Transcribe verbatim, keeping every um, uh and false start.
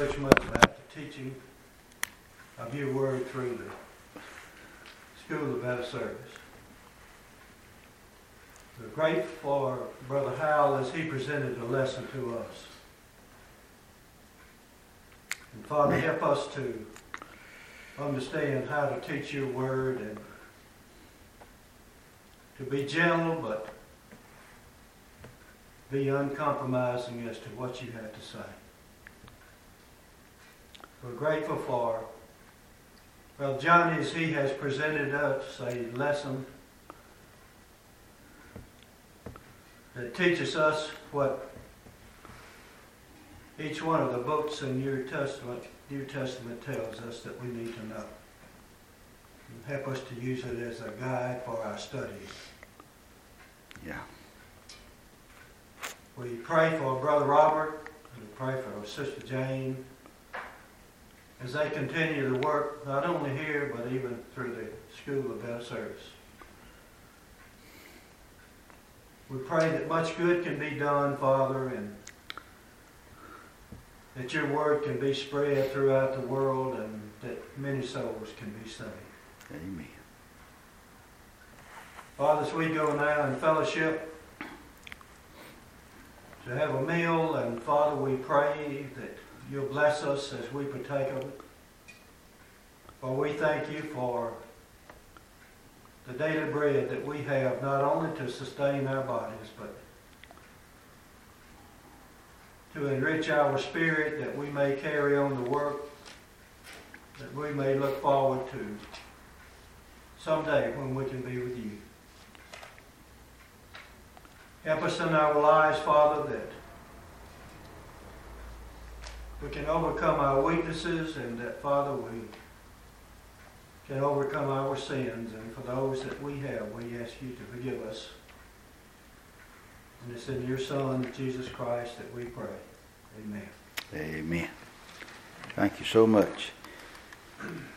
encouragement about the teaching of your word through the School of Better Service. We're grateful for Brother Howell as he presented a lesson to us. And Father, help us to understand how to teach your word and to be gentle but be uncompromising as to what you have to say. We're grateful for Brother Johnny as he has presented us a lesson that teaches us what each one of the books in your Testament, New Testament tells us that we need to know. And help us to use it as a guide for our studies. Yeah. We pray for Brother Robert, and we pray for Sister Jane as they continue to work not only here but even through the School of Better Service. We pray that much good can be done, Father, and that your word can be spread throughout the world and that many souls can be saved. Amen. Father, as we go now in fellowship to have a meal, and Father, we pray that you'll bless us as we partake of it. For we thank you for the daily bread that we have, not only to sustain our bodies, but to enrich our spirit, that we may carry on the work, that we may look forward to someday when we can be with you. Help us in our lives, Father, that we can overcome our weaknesses and that, Father, we can overcome our sins. And for those that we have, we ask you to forgive us. And it's in your Son, Jesus Christ, that we pray. Amen. Amen. Thank you so much.